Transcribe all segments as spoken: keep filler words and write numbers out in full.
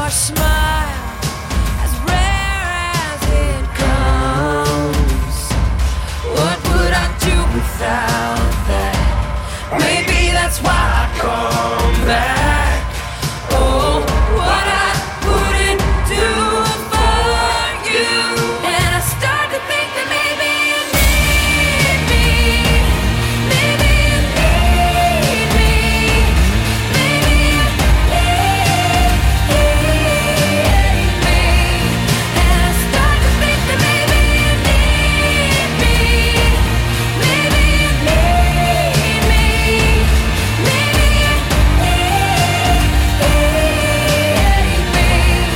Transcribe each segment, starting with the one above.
our smile, as rare as it comes. What would I do without that? Maybe that's why I come back. Oh, what I wouldn't do for you. And I start to think that maybe you need me. Maybe you need me. Maybe you need me. And I start to think that maybe you need me. Maybe you need me. Maybe you need me.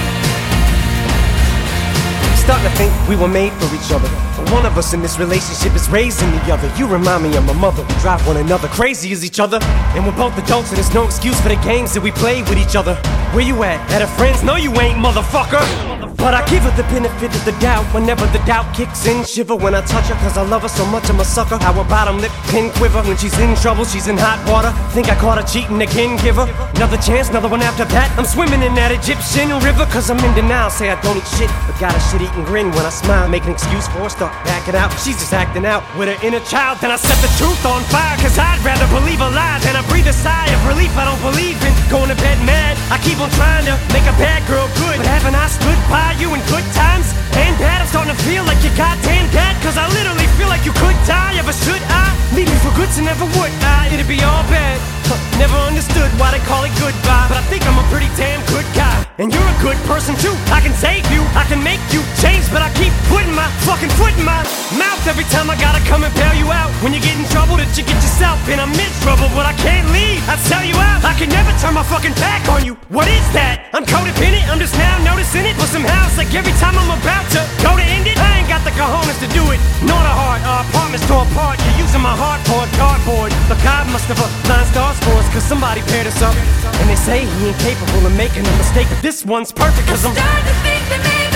Starting to think we were made for each other, but one of us in this relationship is raising the other. You remind me of my mother. We drive one another crazy as each other, and we're both adults, and there's no excuse for the games that we play with each other. Where you at? At her friends? No, you ain't, motherfucker. But I give her the benefit of the doubt whenever the doubt kicks in. Shiver when I touch her, cause I love her so much I'm a sucker. How her bottom lip pin quiver when she's in trouble, she's in hot water. Think I caught her cheating again, give her another chance, another one after that. I'm swimming in that Egyptian river, cause I'm in denial. Say I don't eat shit, but got a shit-eating grin when I smile. Make an excuse for her, start backing out. She's just acting out with her inner child. Then I set the truth on fire, cause I'd rather believe a lie than I breathe a sigh of relief. I don't believe in going to bed mad. I keep on trying to make a bad girl good, but haven't I stood by you in good times and bad? I'm starting to feel like you're goddamn dead, cause I literally feel like you could die. Ever should I leave me for good to never would I? It'd be all bad. Huh, never understood why they call it goodbye, but I think I'm a pretty damn good guy, and you're a good person too. I can save you, I can make you change, but I keep putting my fucking foot in my mouth every time I gotta come and bail you out. When you get in trouble that you get yourself in, I'm in trouble, but I can't leave. I tell you out, I can never turn my fucking back on you. What is that? I'm codependent, I'm just now noticing it, but somehow it's like every time I'm about to go to end it, I ain't got the cojones to do it. Nor the heart, our apartments tore apart. You're using my heart for a cardboard, but God must have aligned stars for us, cause somebody paired us up. And they say he ain't capable of making a mistake, but this one's perfect, cause I'm starting to think that maybe